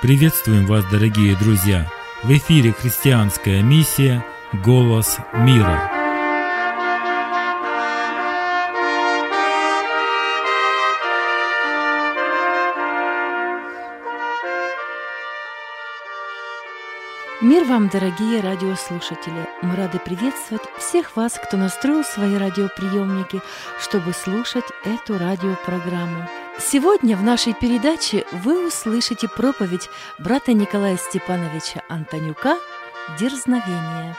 Приветствуем вас, дорогие друзья! В эфире христианская миссия «Голос мира». Мир вам, дорогие радиослушатели! Мы рады приветствовать всех вас, кто настроил свои радиоприемники, чтобы слушать эту радиопрограмму. Сегодня в нашей передаче вы услышите проповедь брата Николая Степановича Антонюка «Дерзновение».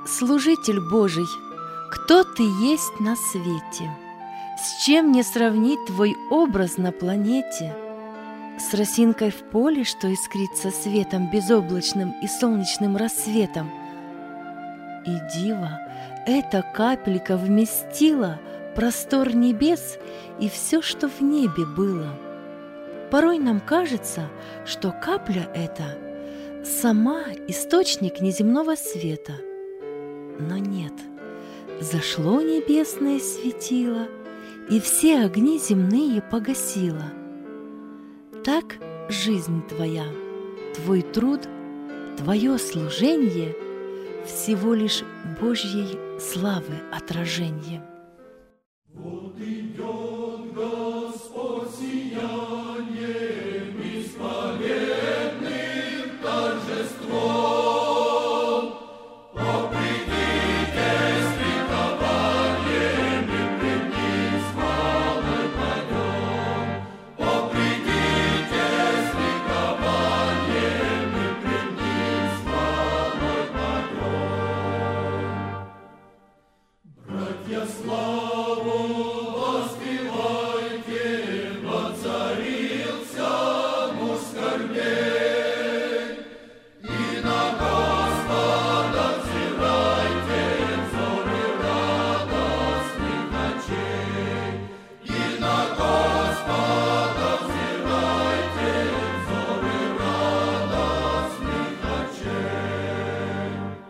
Служитель Божий, кто ты есть на свете? С чем не сравнить твой образ на планете? С росинкой в поле, что искрится светом безоблачным и солнечным рассветом. И диво, эта капелька вместила простор небес и все, что в небе было. Порой нам кажется, что капля эта сама источник неземного света. Но нет, зашло небесное светило, и все огни земные погасило. Так жизнь твоя, твой труд, твое служение всего лишь Божьей славы отражение. Вот идет Господь сиянием исповедным торжеством. Попридите с ликованием и пред ним с хвалой пойдем. Попридите с ликованием и пред ним с хвалой пойдем. Братья, славу воспевайте, воцарился муж скорбей. И на Господа взирайте, взоры радостных очей. И на Господа взирайте, взоры радостных очей.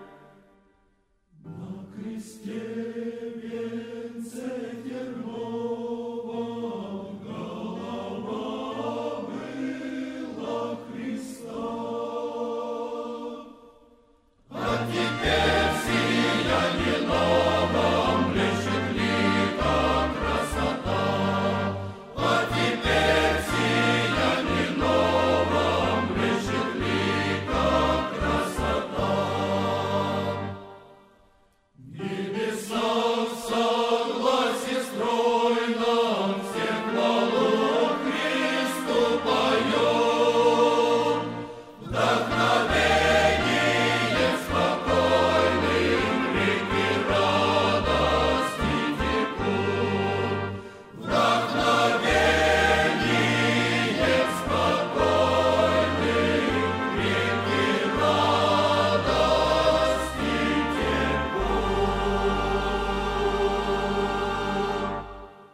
На кресте венце терновом голова была Христа. А теперь в сиянии новом блещет лика красота. А теперь в сиянии новом блещет лика красота. Небеса в согласии стройном все хвалу Христу поем. Вдохновение спокойным реки радости текут. Вдохновение спокойным реки радости текут.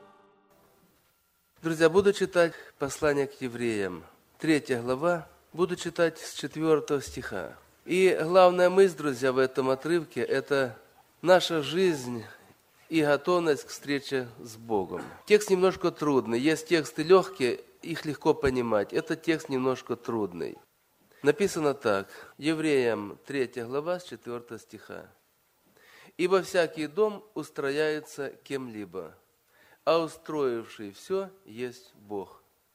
Друзья, буду читать послание к евреям, 3 глава, буду читать с 4 стиха. И главная мысль, друзья, в этом отрывке – это наша жизнь и готовность к встрече с Богом. Текст немножко трудный, есть тексты легкие, их легко понимать, этот текст немножко трудный. Написано так, Евреям 3 глава с 4 стиха. «Ибо всякий дом устрояется кем-либо, а устроивший все есть Бог.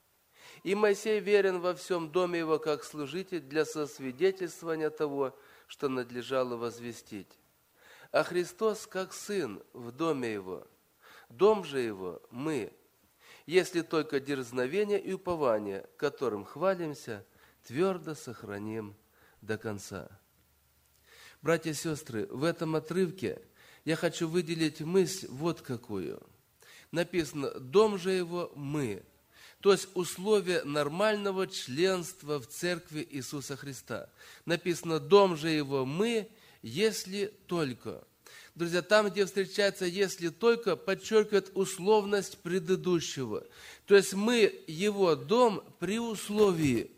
И Моисей верен во всем доме его, как служитель для сосвидетельствования того, что надлежало возвестить. А Христос, как сын в доме его. Дом же его мы, если только дерзновение и упование, которым хвалимся, твердо сохраним до конца». Братья и сестры, в этом отрывке я хочу выделить мысль вот какую. Написано «дом же его мы». То есть условие нормального членства в Церкви Иисуса Христа. Написано «дом же его мы, если только». Друзья, там, где встречается «если только», подчеркивает условность предыдущего. То есть мы его дом при условии,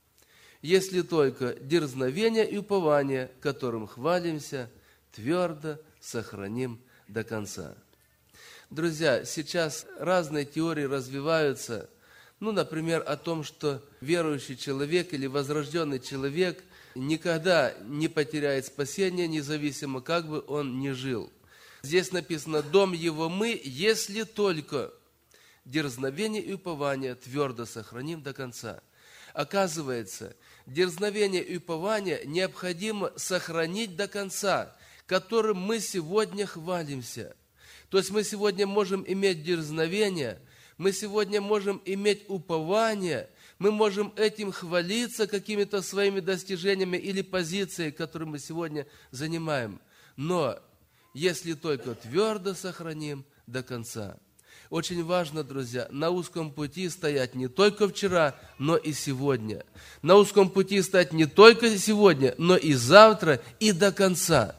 если только дерзновение и упование, которым хвалимся, твердо сохраним до конца. Друзья, сейчас разные теории развиваются, например, о том, что верующий человек или возрожденный человек никогда не потеряет спасение, независимо, как бы он ни жил. Здесь написано «дом его мы, если только дерзновение и упование твердо сохраним до конца». Оказывается, дерзновение и упование необходимо сохранить до конца, которым мы сегодня хвалимся. То есть мы сегодня можем иметь дерзновение, мы сегодня можем иметь упование, мы можем этим хвалиться какими-то своими достижениями или позицией, которую мы сегодня занимаем. но если только твердо сохраним до конца. Очень важно, друзья, на узком пути стоять не только вчера, но и сегодня. На узком пути стоять не только сегодня, но и завтра, и до конца.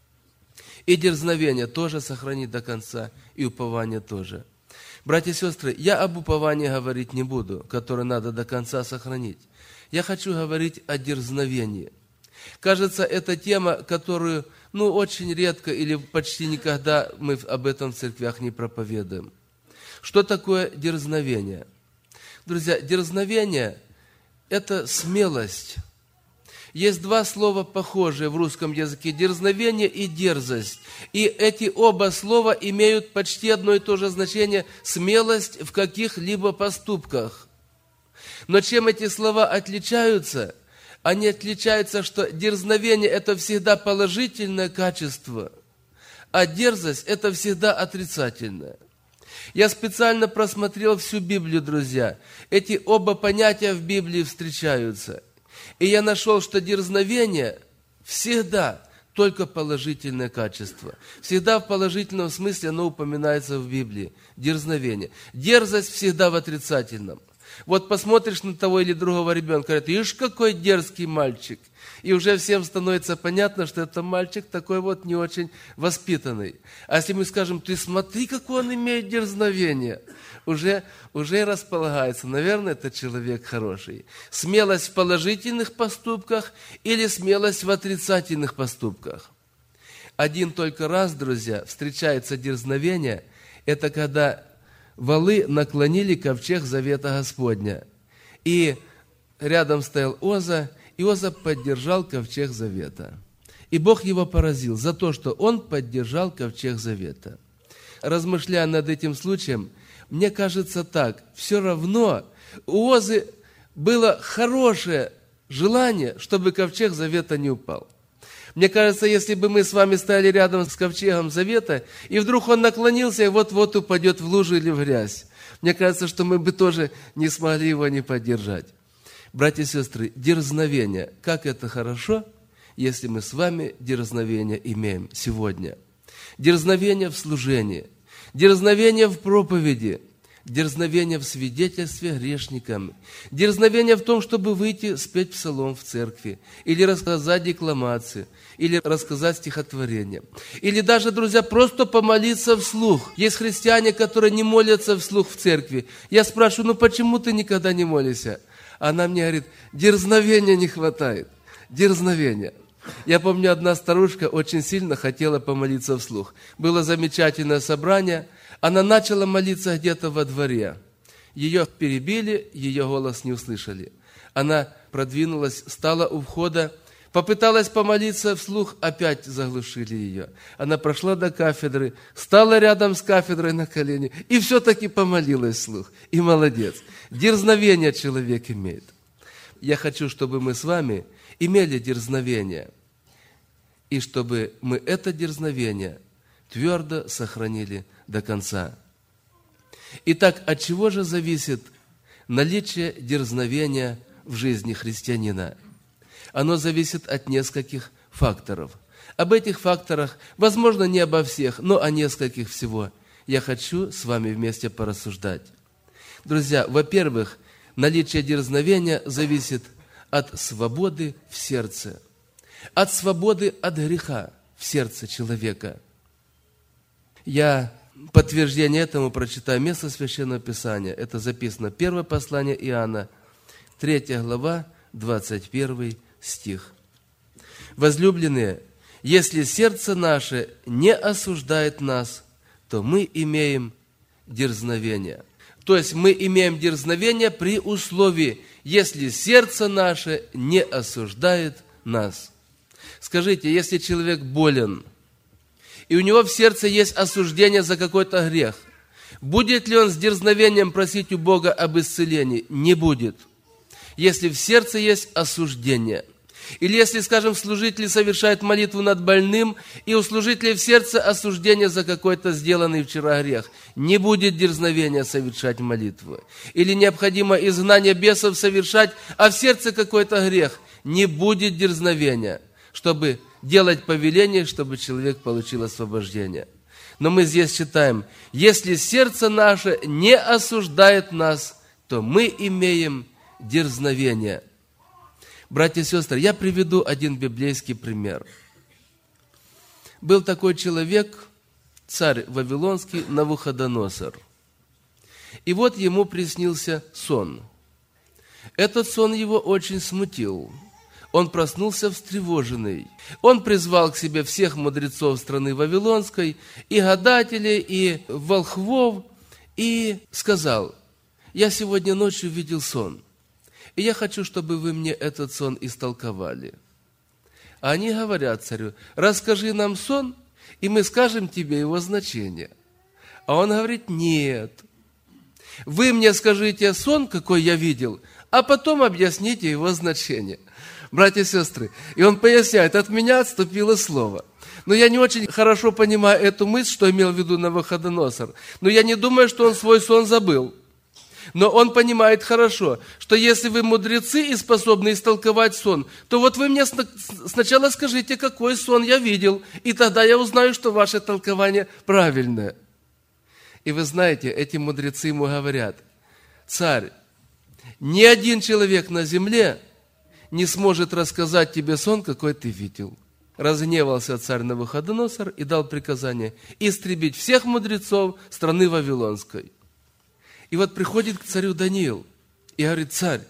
И дерзновение тоже сохранить до конца, и упование тоже. Братья и сестры, я об уповании говорить не буду, которое надо до конца сохранить. Я хочу говорить о дерзновении. Кажется, это тема, которую, очень редко или почти никогда мы об этом в церквях не проповедуем. Что такое дерзновение? Друзья, дерзновение – это смелость. Есть два слова похожие в русском языке – дерзновение и дерзость. И эти оба слова имеют почти одно и то же значение – смелость в каких-либо поступках. Но чем эти слова отличаются? Они отличаются, что дерзновение – это всегда положительное качество, а дерзость – это всегда отрицательное. Я специально просмотрел всю Библию, друзья. Эти оба понятия в Библии встречаются. И я нашел, что дерзновение всегда только положительное качество. Всегда в положительном смысле оно упоминается в Библии. Дерзновение. Дерзость всегда в отрицательном. Вот посмотришь на того или другого ребенка, говорят, ишь, какой дерзкий мальчик. И уже всем становится понятно, что это мальчик такой вот не очень воспитанный. А если мы скажем, ты смотри, какое он имеет дерзновение, уже располагается, наверное, это человек хороший. Смелость в положительных поступках или смелость в отрицательных поступках. Один только раз, друзья, встречается дерзновение, это когда валы наклонили ковчег завета Господня. И рядом стоял Оза, и Оза поддержал ковчег завета. И Бог его поразил за то, что он поддержал ковчег завета. Размышляя над этим случаем, мне кажется так, все равно у Озы было хорошее желание, чтобы ковчег завета не упал. Мне кажется, если бы мы с вами стояли рядом с ковчегом завета, и вдруг он наклонился, и вот-вот упадет в лужу или в грязь, мне кажется, что мы бы тоже не смогли его не поддержать. Братья и сестры, дерзновение, как это хорошо, если мы с вами дерзновение имеем сегодня. Дерзновение в служении, дерзновение в проповеди, дерзновение в свидетельстве грешникам, дерзновение в том, чтобы выйти спеть псалом в церкви, или рассказать декламацию, или рассказать стихотворение, или даже, друзья, просто помолиться вслух. Есть христиане, которые не молятся вслух в церкви. Я спрашиваю, почему ты никогда не молишься? Она мне говорит, дерзновения не хватает, дерзновения. Я помню, одна старушка очень сильно хотела помолиться вслух. Было замечательное собрание, она начала молиться где-то во дворе. Ее перебили, ее голос не услышали. Она продвинулась, стала у входа, попыталась помолиться вслух, опять заглушили ее. Она прошла до кафедры, стала рядом с кафедрой на колени и все-таки помолилась вслух. И молодец. Дерзновение человек имеет. Я хочу, чтобы мы с вами имели дерзновение, и чтобы мы это дерзновение твердо сохранили до конца. Итак, от чего же зависит наличие дерзновения в жизни христианина? Оно зависит от нескольких факторов. Об этих факторах, возможно, не обо всех, но о нескольких всего я хочу с вами вместе порассуждать. Друзья, во-первых, наличие дерзновения зависит от свободы в сердце, от свободы от греха в сердце человека. Я подтверждение этому прочитаю место Священного Писания. Это записано первое послание Иоанна, 3 глава, 21 стих. Возлюбленные, если сердце наше не осуждает нас, то мы имеем дерзновение. То есть мы имеем дерзновение при условии, если сердце наше не осуждает нас. Скажите, если человек болен, и у него в сердце есть осуждение за какой-то грех, будет ли он с дерзновением просить у Бога об исцелении? Не будет. Если в сердце есть осуждение. Или если, скажем, служитель совершает молитву над больным, и у служителя в сердце осуждение за какой-то сделанный вчера грех, не будет дерзновения совершать молитву. Или необходимо изгнание бесов совершать, а в сердце какой-то грех, не будет дерзновения. чтобы делать повеление, чтобы человек получил освобождение. Но мы здесь читаем: если сердце наше не осуждает нас, то мы имеем дерзновение. Братья и сестры, я приведу один библейский пример. Был такой человек, царь Вавилонский Навуходоносор. И вот ему приснился сон. Этот сон его очень смутил. Он проснулся встревоженный. Он призвал к себе всех мудрецов страны Вавилонской, и гадателей, и волхвов, и сказал: «Я сегодня ночью видел сон, и я хочу, чтобы вы мне этот сон истолковали». А они говорят царю: «Расскажи нам сон, и мы скажем тебе его значение». А он говорит: «Нет, вы мне скажите сон, какой я видел, а потом объясните его значение». Братья и сестры, и он поясняет: от меня отступило слово. Но я не очень хорошо понимаю эту мысль, что имел в виду Навуходоносор. Но я не думаю, что он свой сон забыл. Но он понимает хорошо, что если вы мудрецы и способны истолковать сон, то вот вы мне сначала скажите, какой сон я видел, и тогда я узнаю, что ваше толкование правильное. И вы знаете, эти мудрецы ему говорят: «Царь, ни один человек на земле не сможет рассказать тебе сон, какой ты видел». Разгневался царь Навуходоносор и дал приказание истребить всех мудрецов страны Вавилонской. И вот приходит к царю Даниил и говорит: «Царь,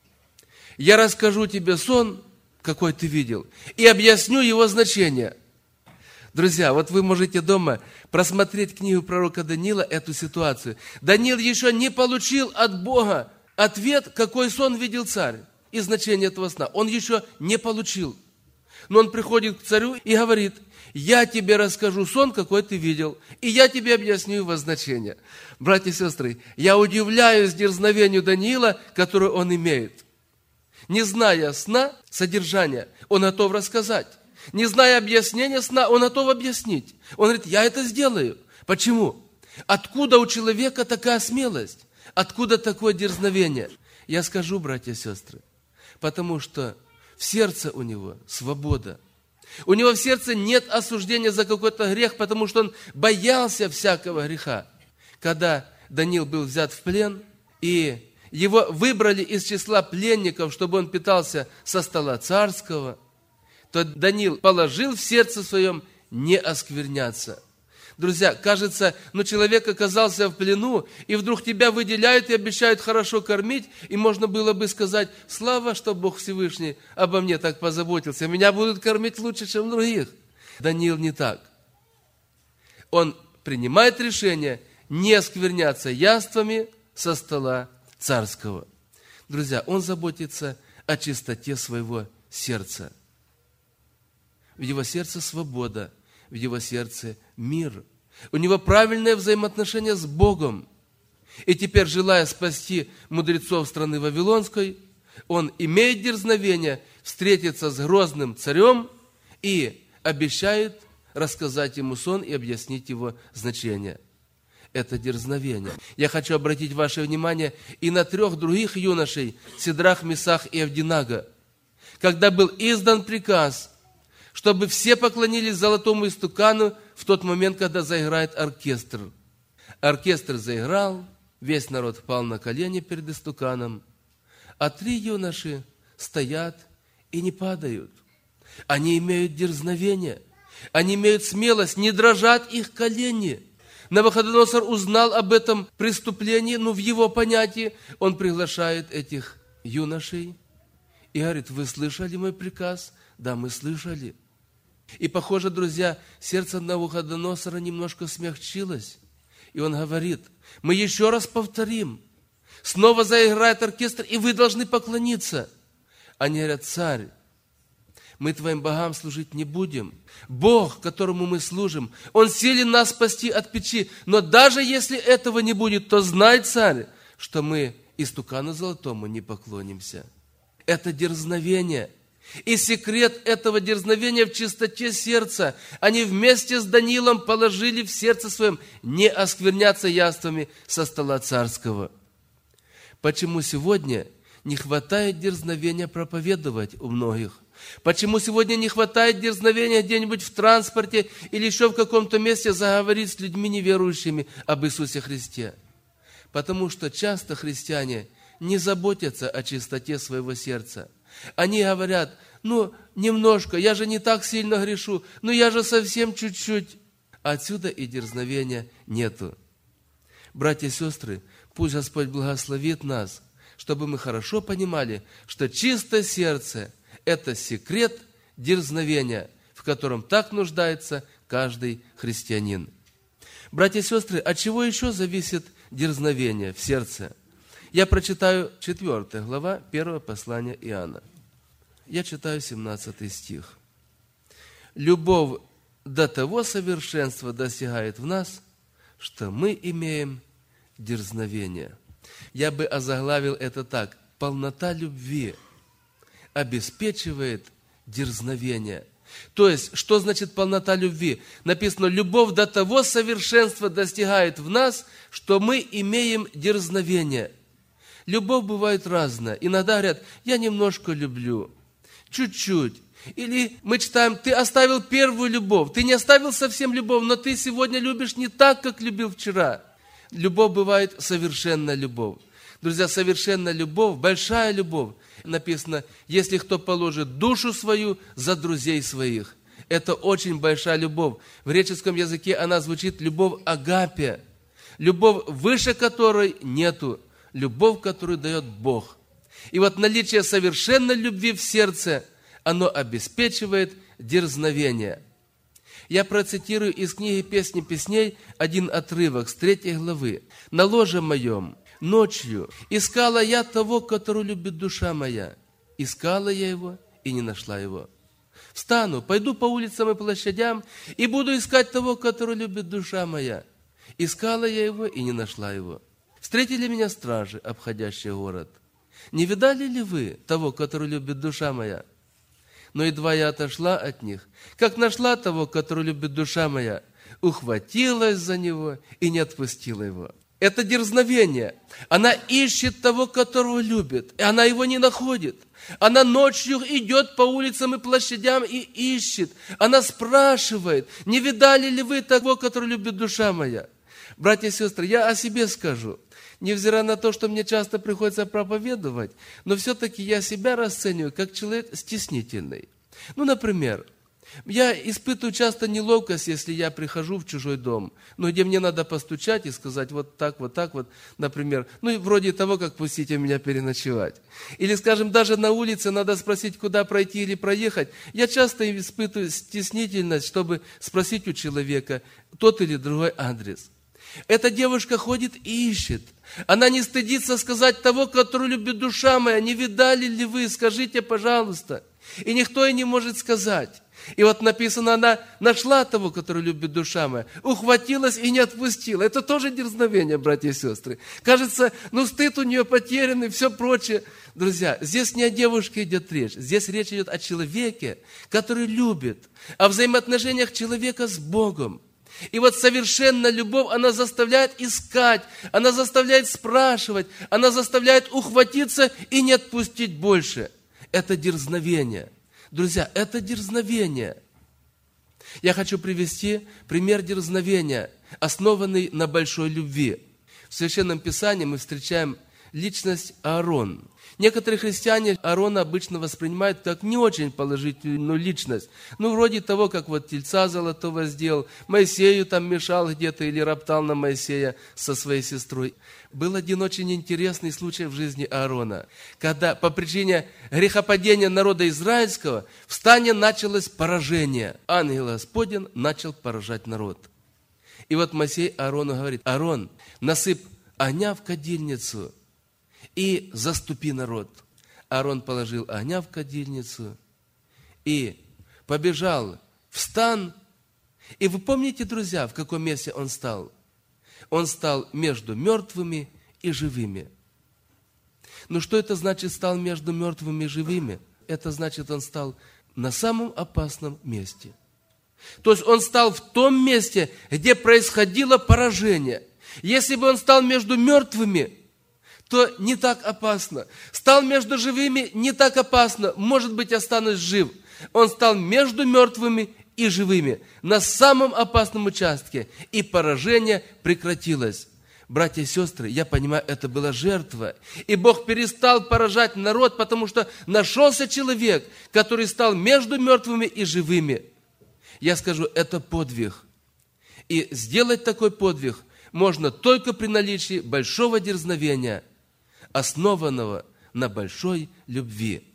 я расскажу тебе сон, какой ты видел, и объясню его значение». Друзья, вот вы можете дома просмотреть книгу пророка Даниила, эту ситуацию. Даниил еще не получил от Бога ответ, какой сон видел царь, и значение этого сна. Он еще не получил. Но он приходит к царю и говорит: «Я тебе расскажу сон, какой ты видел, и я тебе объясню его значение». Братья и сестры, я удивляюсь дерзновению Даниила, которое он имеет. Не зная сна, содержания, он готов рассказать. Не зная объяснения сна, он готов объяснить. Он говорит: «Я это сделаю». Почему? Откуда у человека такая смелость? Откуда такое дерзновение? Я скажу, братья и сестры, потому что в сердце у него свобода. У него в сердце нет осуждения за какой-то грех, потому что он боялся всякого греха. Когда Даниил был взят в плен, и его выбрали из числа пленников, чтобы он питался со стола царского, то Даниил положил в сердце своем не оскверняться. Друзья, кажется, человек оказался в плену, и вдруг тебя выделяют и обещают хорошо кормить, и можно было бы сказать: слава, что Бог Всевышний обо мне так позаботился, меня будут кормить лучше, чем других. Даниил не так. Он принимает решение не оскверняться яствами со стола царского. Друзья, он заботится о чистоте своего сердца. В его сердце свобода, в его сердце мир. У него правильное взаимоотношение с Богом. И теперь, желая спасти мудрецов страны Вавилонской, он имеет дерзновение встретиться с грозным царем и обещает рассказать ему сон и объяснить его значение. Это дерзновение. Я хочу обратить ваше внимание и на 3 других юношей, Сидрах, Месах и Авдинага. Когда был издан приказ, чтобы все поклонились золотому истукану в тот момент, когда заиграет оркестр. Оркестр заиграл, весь народ пал на колени перед истуканом, а 3 юноши стоят и не падают. Они имеют дерзновение, они имеют смелость, не дрожат их колени. Навуходоносор узнал об этом преступлении, в его понятии он приглашает этих юношей и говорит: «Вы слышали мой приказ?» «Да, мы слышали». И, похоже, друзья, сердце Навуходоносора немножко смягчилось. И он говорит: «Мы еще раз повторим. Снова заиграет оркестр, и вы должны поклониться». Они говорят: «Царь, мы твоим богам служить не будем. Бог, которому мы служим, Он силен нас спасти от печи. Но даже если этого не будет, то знай, царь, что мы истукану золотому не поклонимся». Это дерзновение. И секрет этого дерзновения в чистоте сердца. Они вместе с Даниилом положили в сердце своем не оскверняться яствами со стола царского. Почему сегодня не хватает дерзновения проповедовать у многих? Почему сегодня не хватает дерзновения где-нибудь в транспорте или еще в каком-то месте заговорить с людьми неверующими об Иисусе Христе? Потому что часто христиане не заботятся о чистоте своего сердца. Они говорят: немножко, я же не так сильно грешу, я же совсем чуть-чуть. Отсюда и дерзновения нету. Братья и сестры, пусть Господь благословит нас, чтобы мы хорошо понимали, что чистое сердце – это секрет дерзновения, в котором так нуждается каждый христианин. Братья и сестры, от чего еще зависит дерзновение в сердце? Я прочитаю 4 глава 1 послания Иоанна. Я читаю 17 стих. «Любовь до того совершенства достигает в нас, что мы имеем дерзновение». Я бы озаглавил это так: полнота любви обеспечивает дерзновение. То есть, что значит полнота любви? Написано: любовь до того совершенства достигает в нас, что мы имеем дерзновение. Любовь бывает разная. Иногда говорят: я немножко люблю, чуть-чуть. Или мы читаем: ты оставил первую любовь, ты не оставил совсем любовь, но ты сегодня любишь не так, как любил вчера. Любовь бывает совершенная любовь. Друзья, совершенная любовь, большая любовь. Написано: если кто положит душу свою за друзей своих. Это очень большая любовь. В греческом языке она звучит любовь агапе. Любовь, выше которой нету. Любовь, которую дает Бог. И вот наличие совершенной любви в сердце, оно обеспечивает дерзновение. Я процитирую из книги «Песни песней» один отрывок с 3 главы. «На ложе моем ночью искала я того, которого любит душа моя. Искала я его и не нашла его. Встану, пойду по улицам и площадям и буду искать того, которого любит душа моя. Искала я его и не нашла его. Встретили меня стражи, обходящие город. Не видали ли вы того, которого любит душа моя? Но едва я отошла от них, как нашла того, которого любит душа моя, ухватилась за него и не отпустила его». Это дерзновение. Она ищет того, которого любит, и она его не находит. Она ночью идет по улицам и площадям и ищет. Она спрашивает: не видали ли вы того, которого любит душа моя? Братья и сестры, я о себе скажу. Невзирая на то, что мне часто приходится проповедовать, но все-таки я себя расцениваю как человек стеснительный. Например, я испытываю часто неловкость, если я прихожу в чужой дом, где мне надо постучать и сказать вот так, например, вроде того, как пустите меня переночевать. Или, скажем, даже на улице надо спросить, куда пройти или проехать. Я часто испытываю стеснительность, чтобы спросить у человека тот или другой адрес. Эта девушка ходит и ищет. Она не стыдится сказать того, которого любит душа моя. Не видали ли вы? Скажите, пожалуйста. И никто ей не может сказать. И вот написано: она нашла того, которого любит душа моя, ухватилась и не отпустила. Это тоже дерзновение, братья и сестры. Кажется, стыд у нее потерян и все прочее. Друзья, здесь не о девушке идет речь. Здесь речь идет о человеке, который любит, о взаимоотношениях человека с Богом. И вот совершенная любовь, она заставляет искать, она заставляет спрашивать, она заставляет ухватиться и не отпустить больше. Это дерзновение. Друзья, это дерзновение. Я хочу привести пример дерзновения, основанный на большой любви. В Священном Писании мы встречаем личность Аарон. Некоторые христиане Аарона обычно воспринимают как не очень положительную личность. Вроде того, как тельца золотого сделал, Моисею мешал где-то или роптал на Моисея со своей сестрой. Был один очень интересный случай в жизни Аарона, когда по причине грехопадения народа израильского в стане началось поражение. Ангел Господень начал поражать народ. И Моисей Аарону говорит: Аарон, насыпь огня в кадильницу и заступи народ. Аарон положил огня в кадильницу и побежал в стан. И вы помните, друзья, в каком месте он стал? Он стал между мертвыми и живыми. Что это значит стал между мертвыми и живыми? Это значит, он стал на самом опасном месте. То есть он стал в том месте, где происходило поражение. Если бы он стал между мертвыми, что не так опасно. Стал между живыми, не так опасно, может быть, останусь жив. Он стал между мертвыми и живыми, на самом опасном участке, и поражение прекратилось. Братья и сестры, я понимаю, это была жертва. И Бог перестал поражать народ, потому что нашелся человек, который стал между мертвыми и живыми. Я скажу, это подвиг. И сделать такой подвиг можно только при наличии большого дерзновения, основанного на большой любви.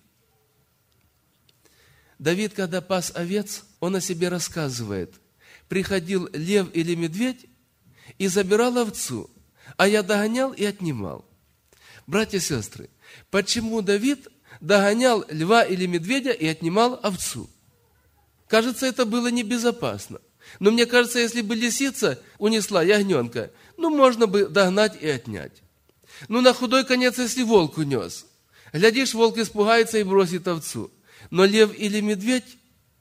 Давид, когда пас овец, он о себе рассказывает. Приходил лев или медведь и забирал овцу, а я догонял и отнимал. Братья и сестры, почему Давид догонял льва или медведя и отнимал овцу? Кажется, это было небезопасно. Но мне кажется, если бы лисица унесла ягненка, можно бы догнать и отнять. На худой конец, если волк унес. Глядишь, волк испугается и бросит овцу. Но лев или медведь,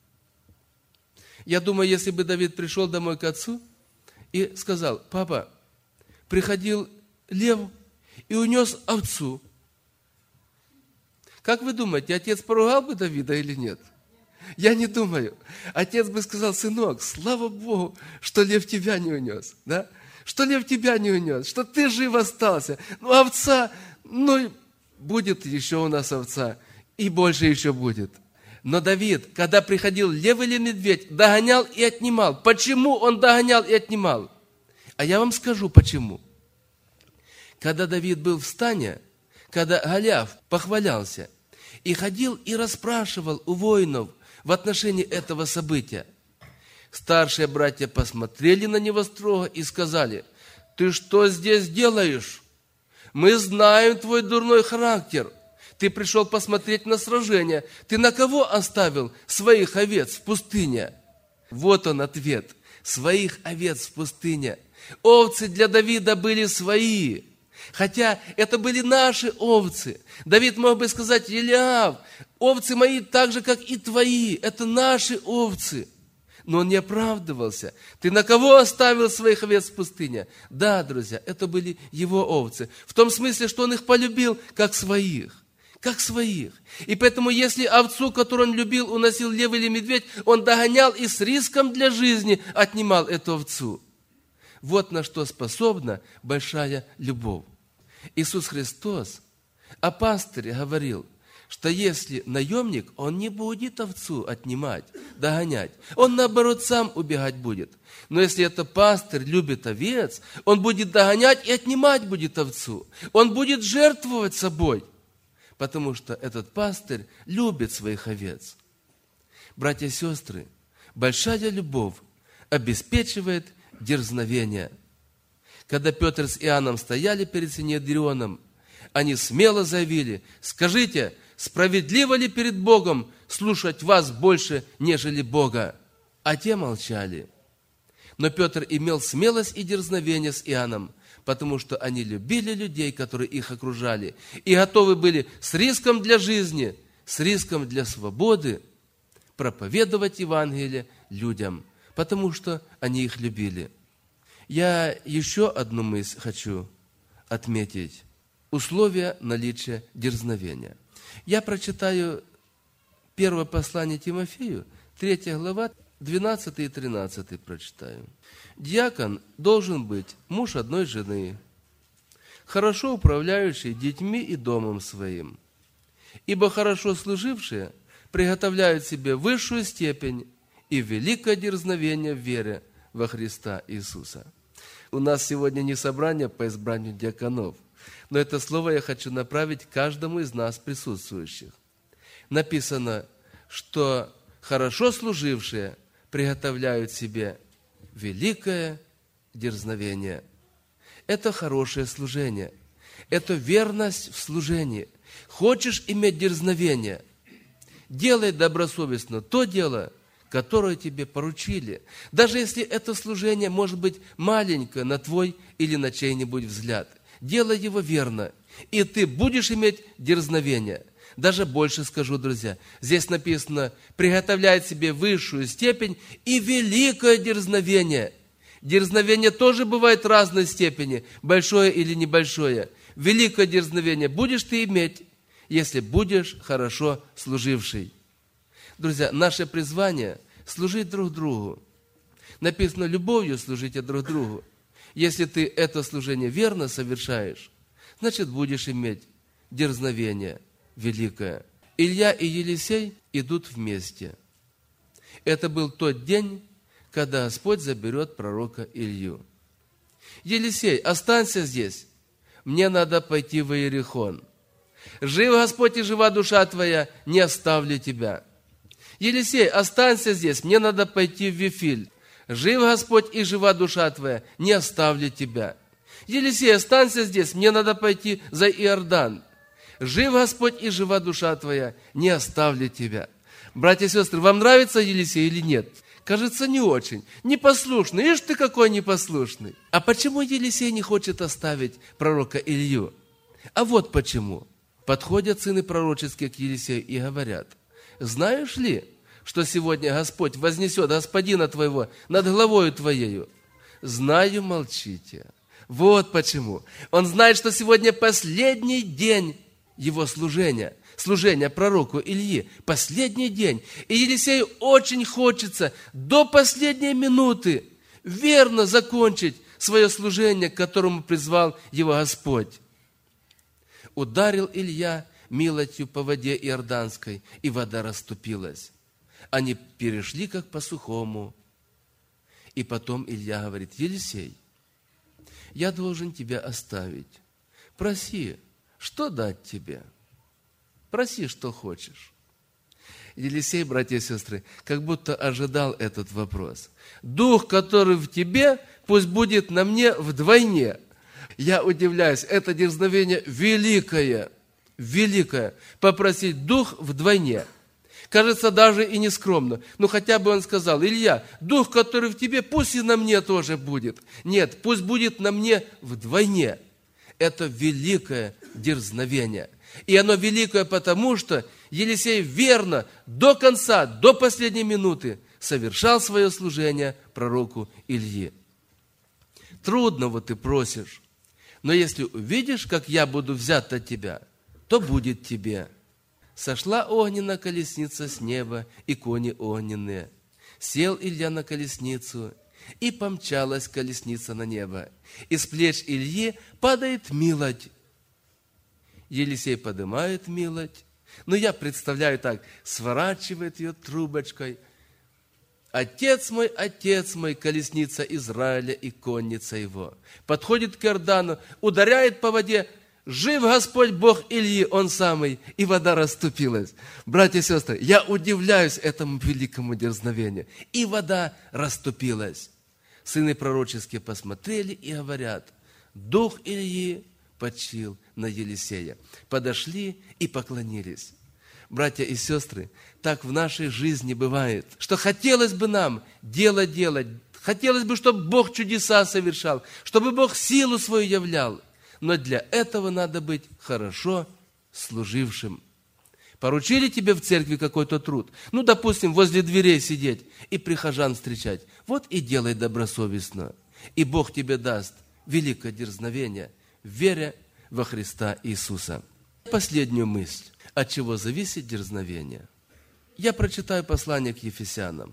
я думаю, если бы Давид пришел домой к отцу и сказал: папа, приходил лев и унес овцу. Как вы думаете, отец поругал бы Давида или нет? Я не думаю. Отец бы сказал: сынок, слава Богу, что лев тебя не унес. Да? Что лев тебя не унес, что ты жив остался. Овца, будет еще у нас овца, и больше еще будет. Но Давид, когда приходил лев или медведь, догонял и отнимал. Почему он догонял и отнимал? А я вам скажу, почему. Когда Давид был в стане, когда Голиаф похвалялся и ходил и расспрашивал у воинов в отношении этого события, старшие братья посмотрели на него строго и сказали: ты что здесь делаешь? Мы знаем твой дурной характер. Ты пришел посмотреть на сражение. Ты на кого оставил своих овец в пустыне? Вот он ответ. Своих овец в пустыне. Овцы для Давида были свои. Хотя это были наши овцы. Давид мог бы сказать: Елиав, овцы мои так же, как и твои. Это наши овцы. Но он не оправдывался. Ты на кого оставил своих овец в пустыне? Да, друзья, это были его овцы. В том смысле, что он их полюбил как своих. Как своих. И поэтому, если овцу, которую он любил, уносил лев или медведь, он догонял и с риском для жизни отнимал эту овцу. Вот на что способна большая любовь. Иисус Христос о пастыре говорил, что если наемник, он не будет овцу отнимать, догонять. Он, наоборот, сам убегать будет. Но если это пастырь любит овец, он будет догонять и отнимать будет овцу. Он будет жертвовать собой, потому что этот пастырь любит своих овец. Братья и сестры, большая любовь обеспечивает дерзновение. Когда Петр с Иоанном стояли перед Синедрионом, они смело заявили: скажите, справедливо ли перед Богом слушать вас больше, нежели Бога? А те молчали. Но Петр имел смелость и дерзновение с Иоанном, потому что они любили людей, которые их окружали, и готовы были с риском для жизни, с риском для свободы проповедовать Евангелие людям, потому что они их любили. Я еще одну мысль хочу отметить. Условия наличия дерзновения. Я прочитаю первое послание Тимофею, 3 глава, 12 и 13 прочитаю. Диакон должен быть муж одной жены, хорошо управляющий детьми и домом своим, ибо хорошо служившие приготовляют себе высшую степень и великое дерзновение в вере во Христа Иисуса. У нас сегодня не собрание по избранию диаконов, но это слово я хочу направить каждому из нас присутствующих. Написано, что хорошо служившие приготовляют себе великое дерзновение. Это хорошее служение. Это верность в служении. Хочешь иметь дерзновение? Делай добросовестно то дело, которое тебе поручили. Даже если это служение может быть маленькое на твой или на чей-нибудь взгляд. Делай его верно, и ты будешь иметь дерзновение. Даже больше скажу, друзья. Здесь написано: приготовляет себе высшую степень и великое дерзновение. Дерзновение тоже бывает разной степени, большое или небольшое. великое дерзновение будешь ты иметь, если будешь хорошо служивший. Друзья, наше призвание – служить друг другу. Написано, любовью служите друг другу. Если ты это служение верно совершаешь, значит, будешь иметь дерзновение великое. Илья и Елисей идут вместе. Это был тот день, когда Господь заберет пророка Илью. Елисей, останься здесь, мне надо пойти в Иерихон. Жив Господь и жива душа твоя, не оставлю тебя. Елисей, останься здесь, мне надо пойти в Вифиль. Жив Господь и жива душа твоя, не оставлю тебя. Елисей, останься здесь, мне надо пойти за Иордан. Жив Господь и жива душа твоя, не оставлю тебя. Братья и сестры, вам нравится Елисей или нет? Кажется, не очень. Непослушный. Ишь ты какой непослушный. А почему Елисей не хочет оставить пророка Илью? А вот почему. Подходят сыны пророческие к Елисею и говорят: знаешь ли, что сегодня Господь вознесет господина твоего над главою твоею? Знаю, молчите. Вот почему. Он знает, что сегодня последний день его служения пророку Ильи. Последний день. И Елисею очень хочется до последней минуты верно закончить свое служение, к которому призвал его Господь. Ударил Илья милостью по воде Иорданской, и вода расступилась. Они перешли как по сухому. И потом Илья говорит: Елисей, я должен тебя оставить. Проси, что дать тебе? Проси, что хочешь. Елисей, братья и сестры, как будто ожидал этот вопрос. Дух, который в тебе, пусть будет на мне вдвойне. Я удивляюсь, это дерзновение великое, попросить дух вдвойне. Кажется, даже и не скромно. Но хотя бы он сказал: Илья, дух, который в тебе, пусть и на мне тоже будет. Нет, пусть будет на мне вдвойне. Это великое дерзновение. И оно великое потому, что Елисей верно до конца, до последней минуты совершал свое служение пророку Ильи. Трудно вот ты просишь, но если увидишь, как я буду взят от тебя, то будет тебе. Сошла огненная колесница с неба, и кони огненные. Сел Илья на колесницу, и помчалась колесница на небо. Из плеч Ильи падает милоть. Елисей поднимает милоть, но я представляю так, сворачивает ее трубочкой. Отец мой, колесница Израиля и конница его. Подходит к Иордану, ударяет по воде. Жив Господь Бог Ильи, Он самый, и вода расступилась. Братья и сестры, я удивляюсь этому великому дерзновению. И вода расступилась. Сыны пророческие посмотрели и говорят: дух Ильи почил на Елисея. Подошли и поклонились. Братья и сестры, так в нашей жизни бывает, что хотелось бы нам дело делать, хотелось бы, чтобы Бог чудеса совершал, чтобы Бог силу свою являл. Но для этого надо быть хорошо служившим. Поручили тебе в церкви какой-то труд, допустим, возле дверей сидеть и прихожан встречать. Вот и делай добросовестно, и Бог тебе даст великое дерзновение в вере во Христа Иисуса. Последнюю мысль. От чего зависит дерзновение? Я прочитаю послание к Ефесянам.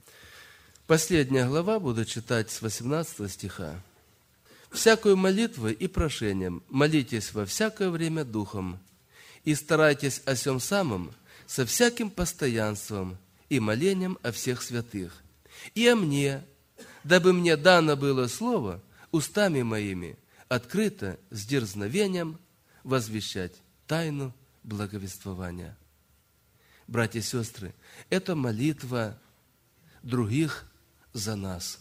Последняя глава, буду читать с 18 стиха. «Всякую молитвой и прошением молитесь во всякое время духом, и старайтесь о сем самом со всяким постоянством и молением о всех святых, и о мне, дабы мне дано было слово устами моими открыто с дерзновением возвещать тайну благовествования». Братья и сестры, это молитва других за нас.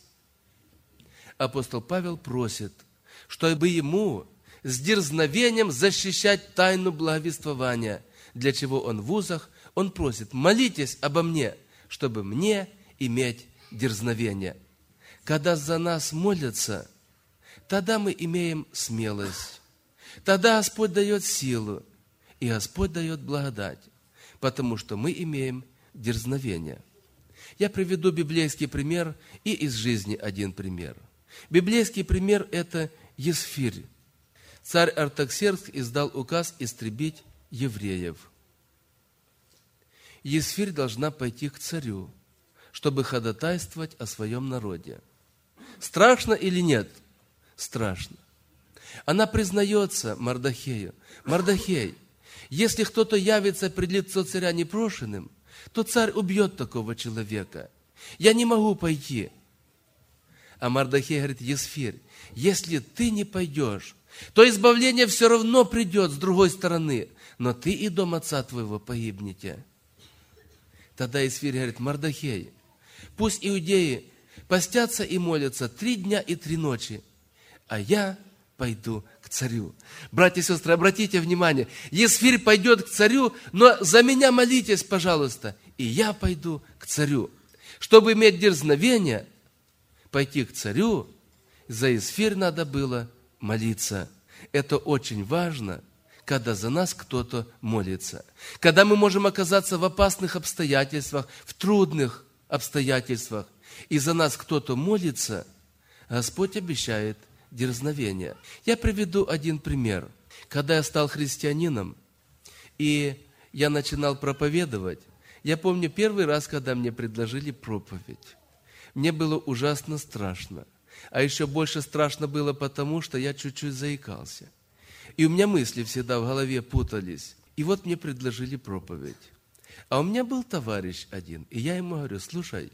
Апостол Павел просит, чтобы ему с дерзновением защищать тайну благовествования, для чего он в узах, он просит: молитесь обо мне, чтобы мне иметь дерзновение. Когда за нас молятся, тогда мы имеем смелость, тогда Господь дает силу, и Господь дает благодать, потому что мы имеем дерзновение. Я приведу библейский пример и из жизни один пример. Библейский пример – это Есфирь, царь Артаксеркс издал указ истребить евреев. Есфирь должна пойти к царю, чтобы ходатайствовать о своем народе. Страшно или нет? Страшно. Она признается Мардохею: Мардохей, если кто-то явится пред лицо царя непрошенным, то царь убьет такого человека. Я не могу пойти. А Мардохей говорит: Есфирь, если ты не пойдешь, то избавление все равно придет с другой стороны, но ты и дом отца твоего погибнете. Тогда Есфирь говорит: Мардохей, пусть иудеи постятся и молятся 3 дня и 3 ночи, а я пойду к царю. Братья и сестры, обратите внимание, Есфирь пойдет к царю, но за меня молитесь, пожалуйста, и я пойду к царю. Чтобы иметь дерзновение пойти к царю, за Есфирь надо было молиться. Это очень важно, когда за нас кто-то молится. Когда мы можем оказаться в опасных обстоятельствах, в трудных обстоятельствах, и за нас кто-то молится, Господь обещает дерзновение. Я приведу один пример. Когда я стал христианином, и я начинал проповедовать, я помню первый раз, когда мне предложили проповедь. Мне было ужасно страшно. А еще больше страшно было потому, что я чуть-чуть заикался. И у меня мысли всегда в голове путались. И вот мне предложили проповедь. А у меня был товарищ один, и я ему говорю: слушай,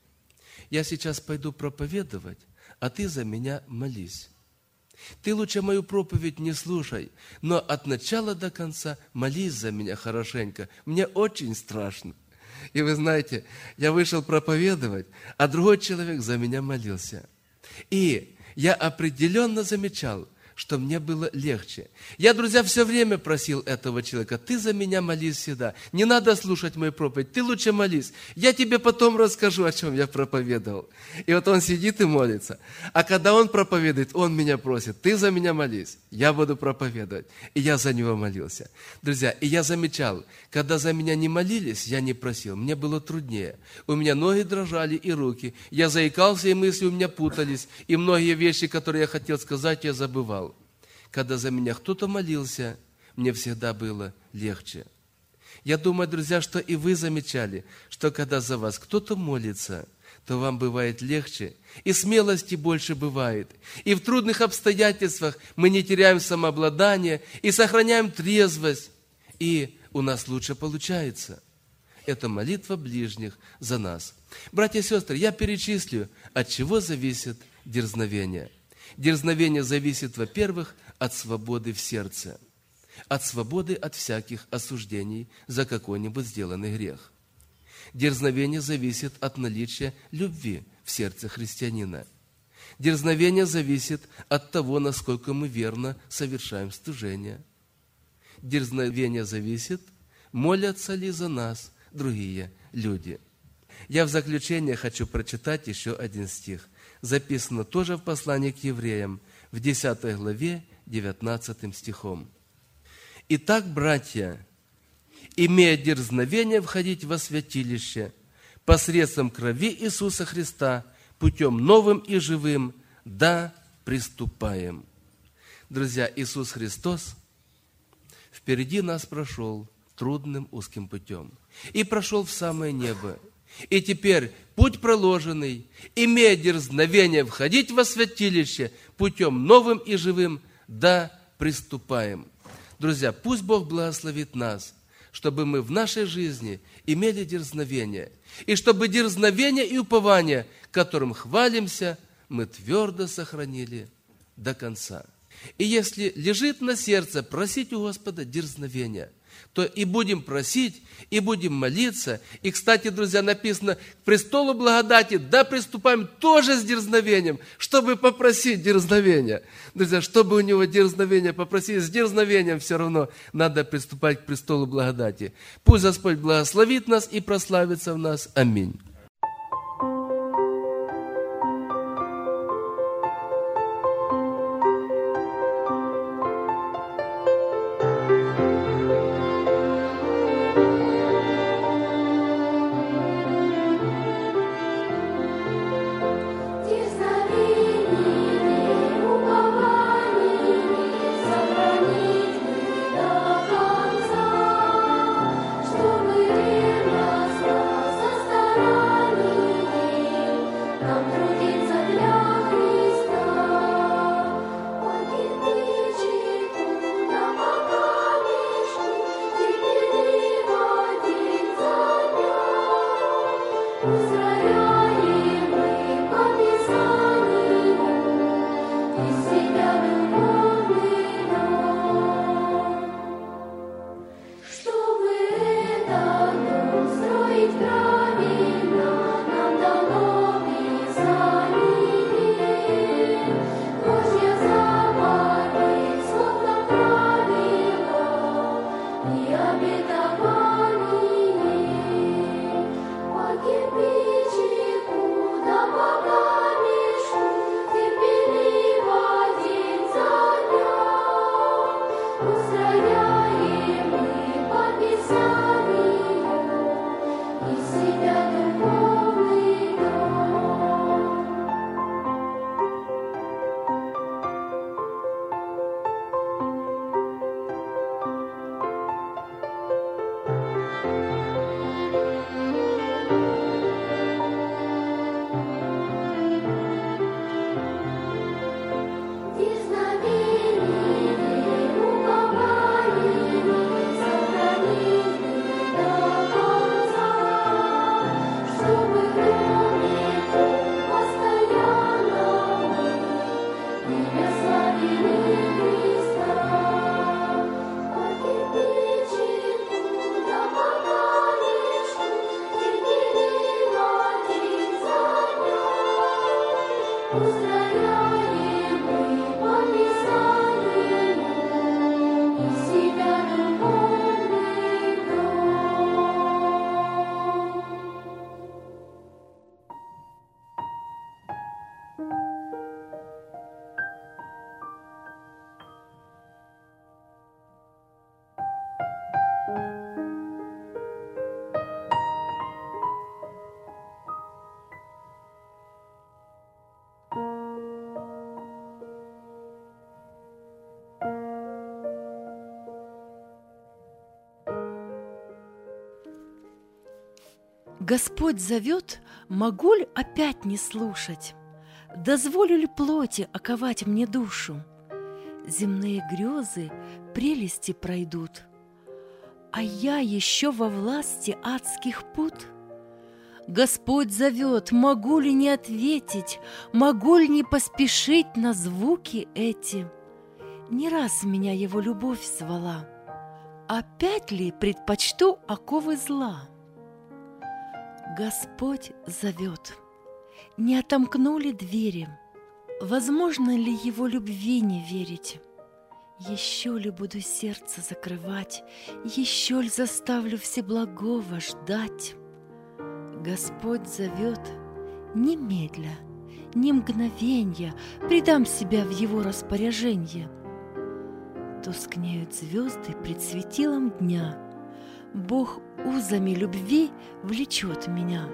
я сейчас пойду проповедовать, а ты за меня молись. Ты лучше мою проповедь не слушай, но от начала до конца молись за меня хорошенько. Мне очень страшно. И вы знаете, я вышел проповедовать, а другой человек за меня молился. И я определенно замечал, что мне было легче. Я, друзья, все время просил этого человека: ты за меня молись всегда. Не надо слушать мою проповедь, ты лучше молись. Я тебе потом расскажу, о чем я проповедовал. И вот он сидит и молится. А когда он проповедует, он меня просит: ты за меня молись, я буду проповедовать. И я за него молился. Друзья, и я замечал, когда за меня не молились, я не просил, мне было труднее. У меня ноги дрожали и руки. Я заикался, и мысли у меня путались. И многие вещи, которые я хотел сказать, я забывал. Когда за меня кто-то молился, мне всегда было легче. Я думаю, друзья, что и вы замечали, что когда за вас кто-то молится, то вам бывает легче, и смелости больше бывает. И в трудных обстоятельствах мы не теряем самообладание и сохраняем трезвость, и у нас лучше получается. Это молитва ближних за нас. Братья и сестры, я перечислю, от чего зависит дерзновение. Дерзновение зависит, во-первых, от свободы в сердце, от свободы от всяких осуждений за какой-нибудь сделанный грех. Дерзновение зависит от наличия любви в сердце христианина. Дерзновение зависит от того, насколько мы верно совершаем служение. Дерзновение зависит, молятся ли за нас другие люди. Я в заключение хочу прочитать еще один стих. Записано тоже в послании к евреям, в 10 главе, 19 стихом. «Итак, братья, имея дерзновение входить во святилище посредством крови Иисуса Христа, путем новым и живым, да приступаем». Друзья, Иисус Христос впереди нас прошел трудным узким путем и прошел в самое небо. И теперь путь проложенный, имея дерзновение входить во святилище путем новым и живым, да приступаем. Друзья, пусть Бог благословит нас, чтобы мы в нашей жизни имели дерзновение, и чтобы дерзновение и упование, которым хвалимся, мы твердо сохранили до конца. И если лежит на сердце просить у Господа дерзновения, то и будем просить, и будем молиться. И, кстати, друзья, написано: к престолу благодати да приступаем тоже с дерзновением, чтобы попросить дерзновения. Друзья, чтобы у него дерзновение попросить, с дерзновением все равно надо приступать к престолу благодати. Пусть Господь благословит нас и прославится в нас. Аминь. Дерзновение, упование, Господь зовет, могу ли опять не слушать? Дозволю ли плоти оковать мне душу? Земные грезы прелести пройдут, а я еще во власти адских пут. Господь зовет, могу ли не ответить, могу ли не поспешить на звуки эти? Не раз меня его любовь звала, опять ли предпочту оковы зла? Господь зовет, не отомкнули двери, возможно ли его любви не верить? Еще ли буду сердце закрывать, еще ли заставлю всеблагого ждать? Господь зовет, немедля, ни мгновенья предам себя в его распоряжение. Тускнеют звезды пред светилом дня, Бог узами любви влечет меня.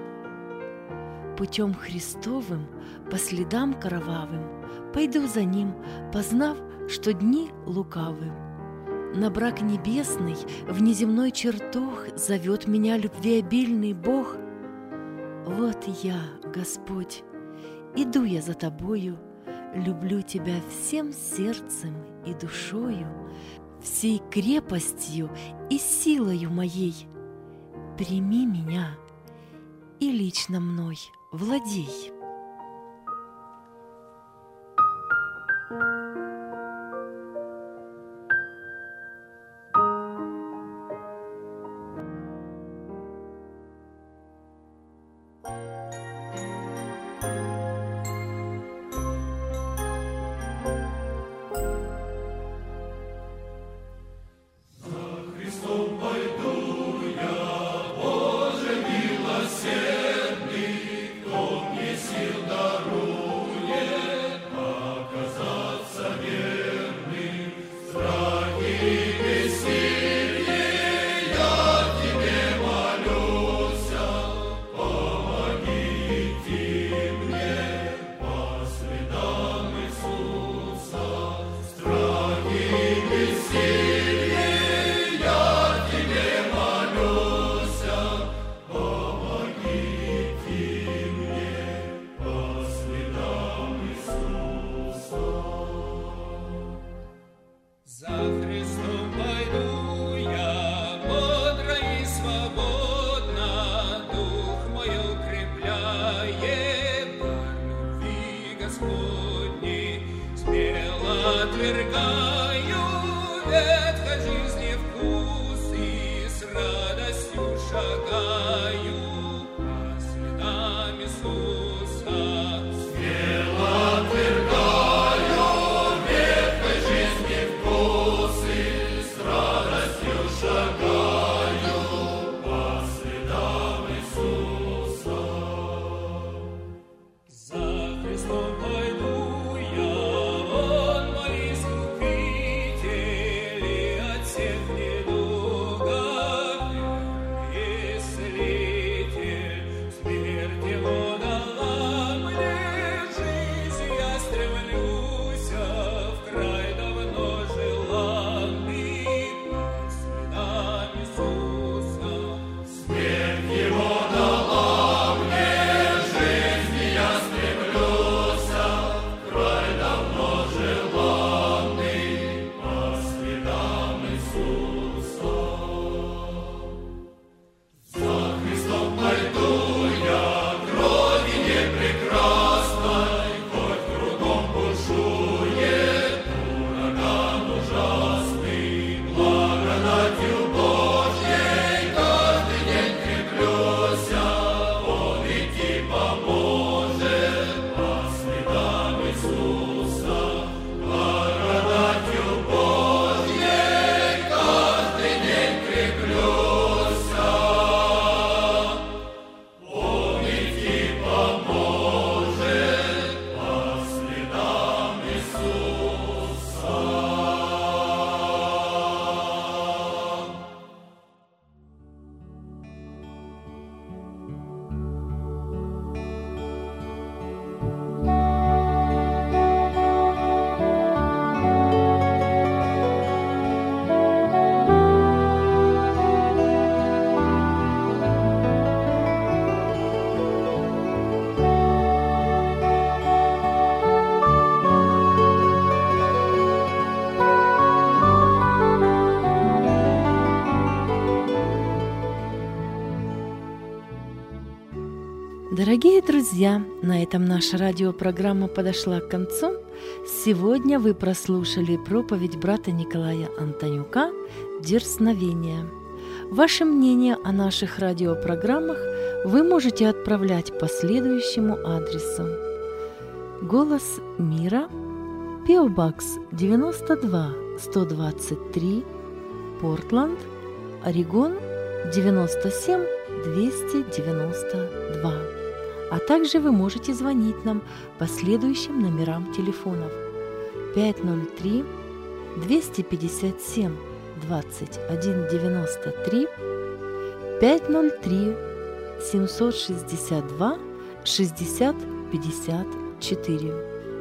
Путем Христовым, по следам кровавым, пойду за Ним, познав, что дни лукавы. На брак небесный, в неземной чертог зовет меня любвеобильный Бог. Вот я, Господь, иду я за Тобою, люблю Тебя всем сердцем и душою, всей крепостью и силою моей. Прими меня и лично мной владей. Его дала мне жизнь, я стремлюсь. друзья, на этом наша радиопрограмма подошла к концу. Сегодня вы прослушали проповедь брата Николая Антонюка «Дерзновение». Ваше мнение о наших радиопрограммах вы можете отправлять по следующему адресу. «Голос мира», P.O. Box 92 123, Портланд, Орегон 97 292. А также вы можете звонить нам по следующим номерам телефонов: 503 257 2193, 503 762 60 54.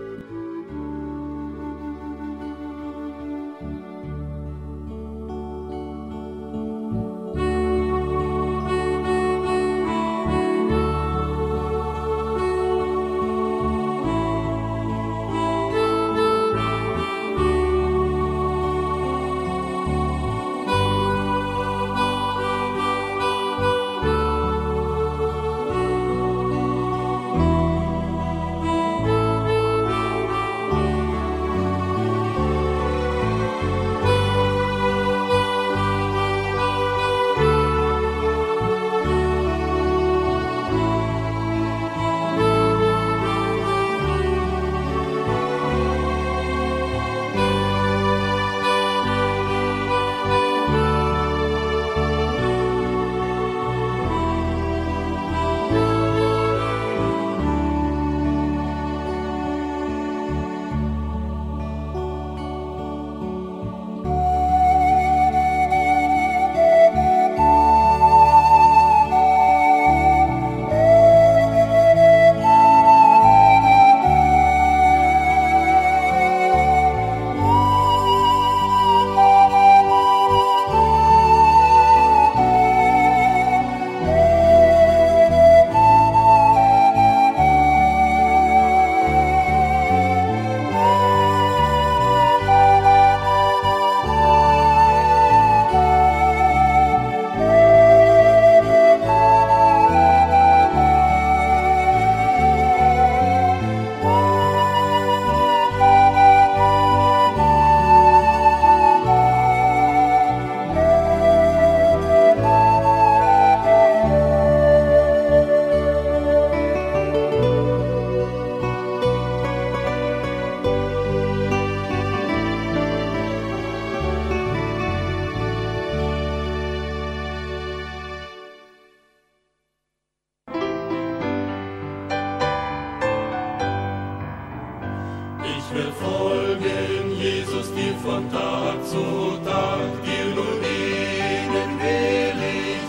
Ich will folgen, Jesus, dir von Tag zu Tag, dir nur dienen will ich,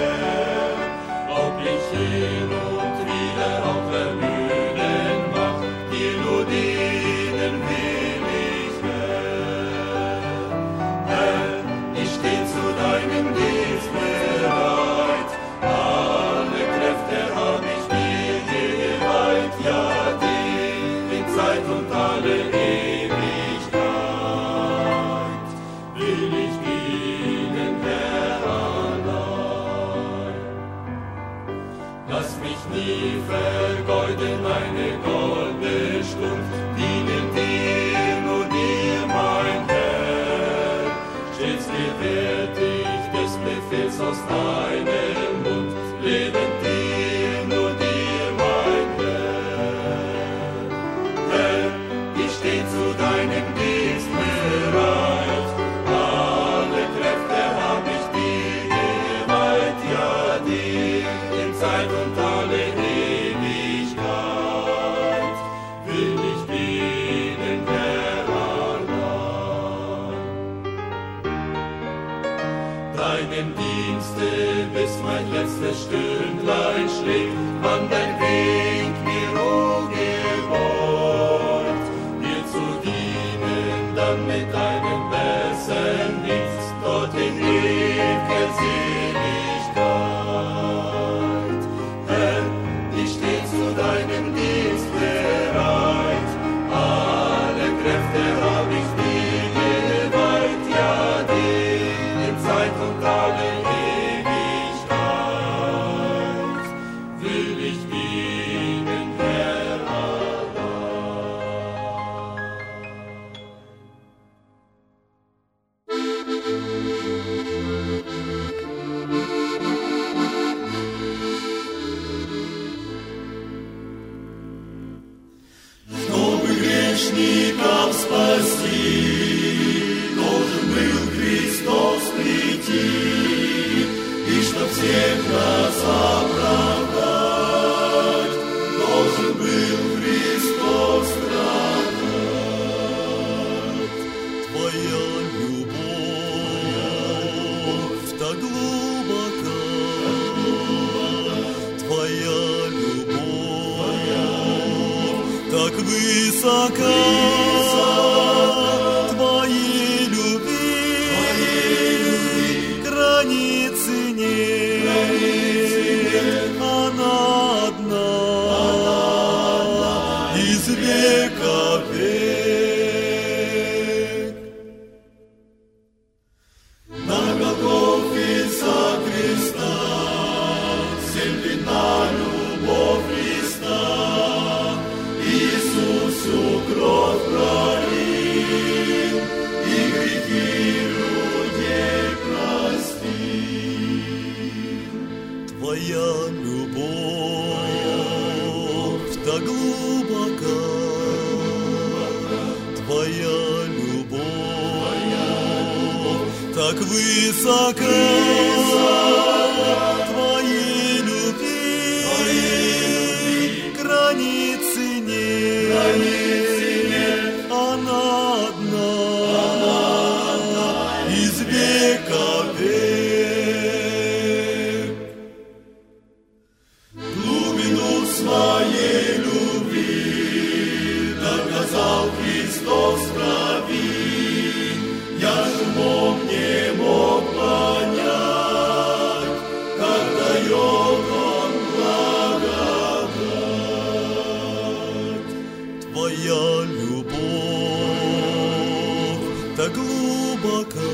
Herr. Ob ich hin und wieder auch ermüden mag, dir nur dienen will ich, Herr. Herr, ich steh zu deinem Dienst bereit, alle Kräfte hab ich dir geweiht, ja, Zeit und alle Ewigkeit will ich dienen, Herr, allein. Lass mich nie vergeuden meine goldene Stund, dienen dir, nur dir, mein Herr. Stets gewährt ich des Befehls aus deinem Mund, leben dir, nur dir, mein Herr. Ich steh zu deinem Dienst bereit, alle Kräfte hab ich dir geweiht, ja dir in Zeit und alle Ewigkeit will ich dienen, Herr, allein. Deinem Dienste bis mein letztes Stündlein schlägt, wann dein Weg mir gebeugt, dir zu dienen, dann mit deinem besseren Dienst, dort in ewiger Seligkeit. Herr, ich steh zu deinem Dienst bereit, alle Kräfte hab ich dir geweiht, ja dir in Zeit und alle Ewigkeit грешников спасти, должен был Христос прийти, и чтоб всех нас оправдать, должен был Христос страдать. Твоя любовь так глубока, Твоя любовь так высока, Твоей любви границы нет, она одна, из века в век. На Голгофе за креста земля любовь Христа, Иисус всю кровь пролил, и грехи людей простил. Твоя любовь так глубока, Твоя любовь так высока, Твоей любви границы нет, она одна, из века в век. Глубину своей любви доказал Христос в крови, я ж умом не мог понять, как дает Он благодать. Твоя любовь так глубока,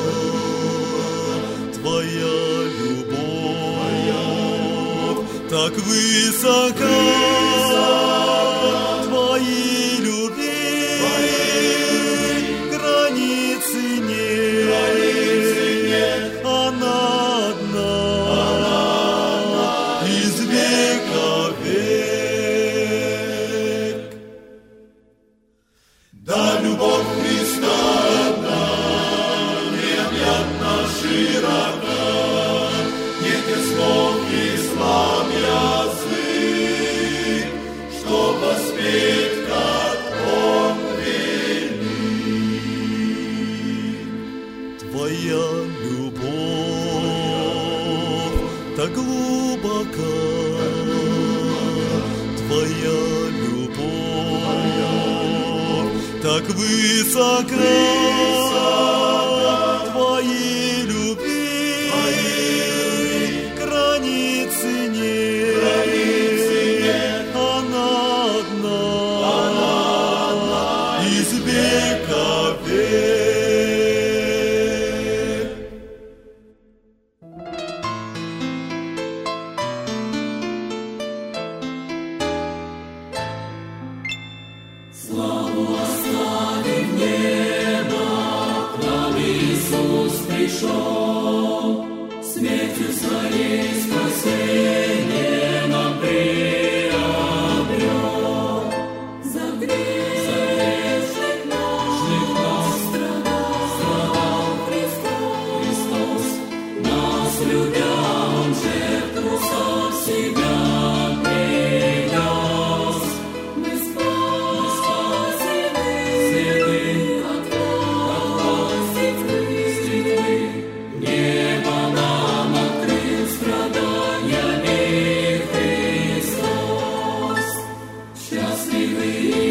Твоя любовь так высока, Твоей любви границы нет, она одна, из века в век. Да, любовь Христа одна, необъятна, широка, нет и слов, и слаб язык, чтоб воспеть, как Он велик. Твоя любовь так глубока, Твоя любовь так высока, Твоей любви границы нет, она одна, из века в век. Славу оставив небо, к нам Иисус пришел, смертью своей спасение нам приобрел. За грешных нас страдал Христос, нас любя, Он жертву сам себя принес. Мы спасены от власти тьмы, небо нам открыл страданиями Христос. Счастливый